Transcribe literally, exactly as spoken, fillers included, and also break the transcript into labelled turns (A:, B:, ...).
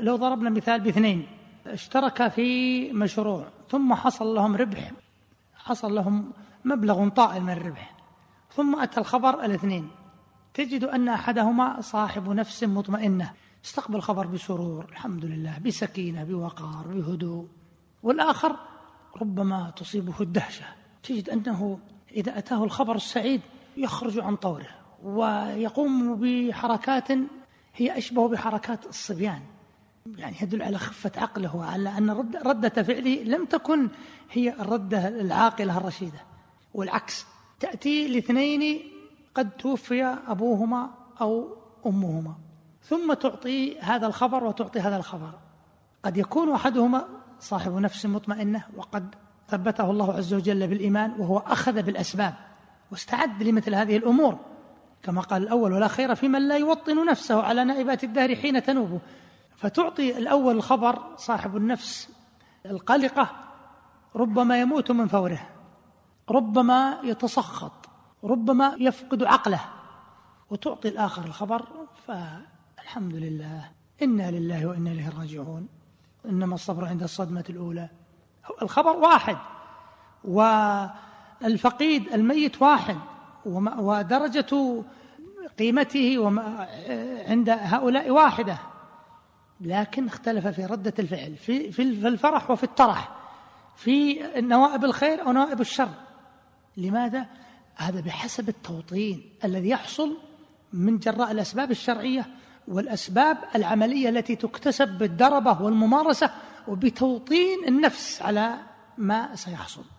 A: لو ضربنا مثال باثنين اشتركا في مشروع ثم حصل لهم ربح، حصل لهم مبلغ طائل من الربح، ثم أتى الخبر الاثنين، تجد أن أحدهما صاحب نفس مطمئنة استقبل الخبر بسرور الحمد لله بسكينة بوقار بهدوء، والآخر ربما تصيبه الدهشة، تجد أنه إذا أتاه الخبر السعيد يخرج عن طوره ويقوم بحركات هي أشبه بحركات الصبيان، يعني يدل على خفة عقله وعلى أن ردة فعله لم تكن هي الردة العاقلة الرشيدة. والعكس تأتي لاثنين قد توفي أبوهما أو أمهما، ثم تعطي هذا الخبر وتعطي هذا الخبر، قد يكون أحدهما صاحب نفس مطمئنة وقد ثبته الله عز وجل بالإيمان وهو أخذ بالأسباب واستعد لمثل هذه الأمور، كما قال الأول ولا خير في من لا يوطن نفسه على نائبات الدهر حين تنوب. فتعطي الأول الخبر صاحب النفس القلقة ربما يموت من فوره، ربما يتسخط، ربما يفقد عقله، وتعطي الآخر الخبر فالحمد لله إنا لله وإنا إليه راجعون إنما الصبر عند الصدمة الأولى. الخبر واحد والفقيد الميت واحد ودرجة قيمته عند هؤلاء واحدة، لكن اختلف في ردة الفعل في, في الفرح وفي الطرح، في نوائب الخير أو نوائب الشر. لماذا؟ هذا بحسب التوطين الذي يحصل من جراء الأسباب الشرعية والأسباب العملية التي تكتسب بالدربة والممارسة وبتوطين النفس على ما سيحصل.